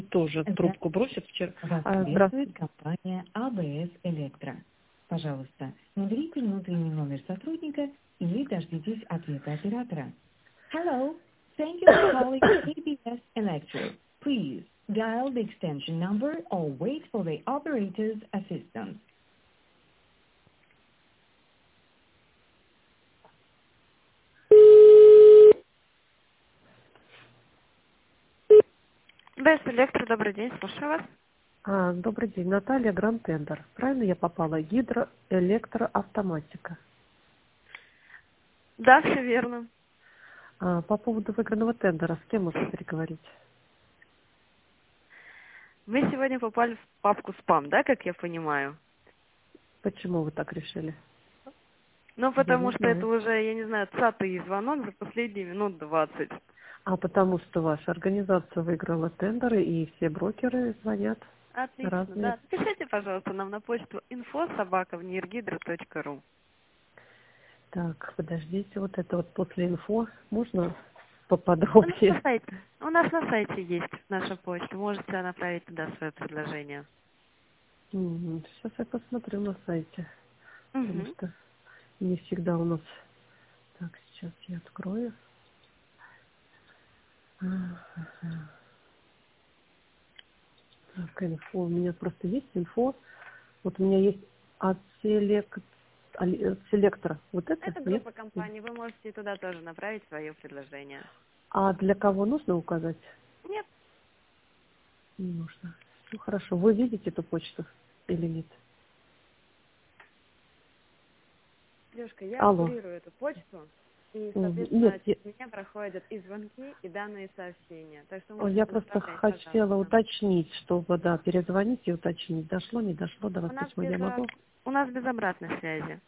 тоже трубку бросит вчера. Вас Здравствуйте. приветствует компания АБС Электро. Пожалуйста, наберите внутренний номер сотрудника или дождитесь ответа оператора. Hello, thank you for calling ABS Electro. Please dial the extension number or wait for the operator's assistance. БС Электро, добрый день, слушаю вас. Добрый день, Наталья, Гранд Тендер. Правильно я попала? Гидроэлектроавтоматика. Да, все верно. По поводу выигранного тендера, с кем можно переговорить? Вы сегодня попали в папку спам, да, как я понимаю? Почему вы так решили? Ну, Я потому не что это знаю. уже, я не знаю, 20-й звонок за последние минут 20. Потому что ваша организация выиграла тендеры, и все брокеры звонят Отлично, разные. да. Напишите, пожалуйста, нам на почту info@nirgidro.ru. Так, подождите, вот это вот после инфо можно У нас на поподробнее? сайте. У нас на сайте есть наша почта. Можете направить туда свое предложение. Сейчас я посмотрю на сайте, потому Угу. что не всегда у нас... Так, сейчас я открою. Ага. Так, инфо. У меня просто есть инфо. Вот у меня есть от селектора. Вот это? Это Нет? группа компаний. Вы можете туда тоже направить свое предложение. А для кого нужно указать? Нет, Не нужно. Ну, хорошо. Вы видите эту почту или нет? Лешка, я Алло. курирую эту почту, и, Нет, соответственно, через меня проходят и звонки, и данные сообщения. Так что я можете просто направлять, хотела пожалуйста. уточнить, чтобы, да, перезвонить и уточнить, дошло, не дошло до вас У нас письмо, без, я могу? у нас без обратной связи.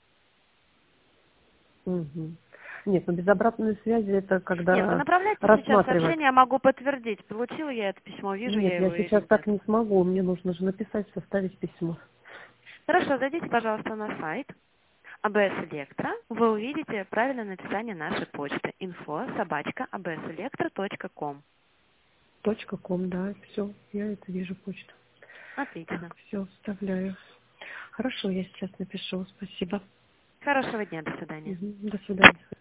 Мгм. Нет, ну без обратной связи это Нет, вы когда направляйте сейчас рассматривать. сообщение, я могу подтвердить. Получила я это письмо, вижу Нет, я я его сейчас или так нет. не смогу, мне нужно же написать, составить письмо. Хорошо, зайдите, пожалуйста, на сайт АБС Электро. Вы увидите правильное написание нашей почты. info@abselектro.com. .com, да, все, я это вижу почту. Отлично. Так, все, вставляю. Хорошо, я сейчас напишу, спасибо. Хорошего дня, до свидания. До свидания.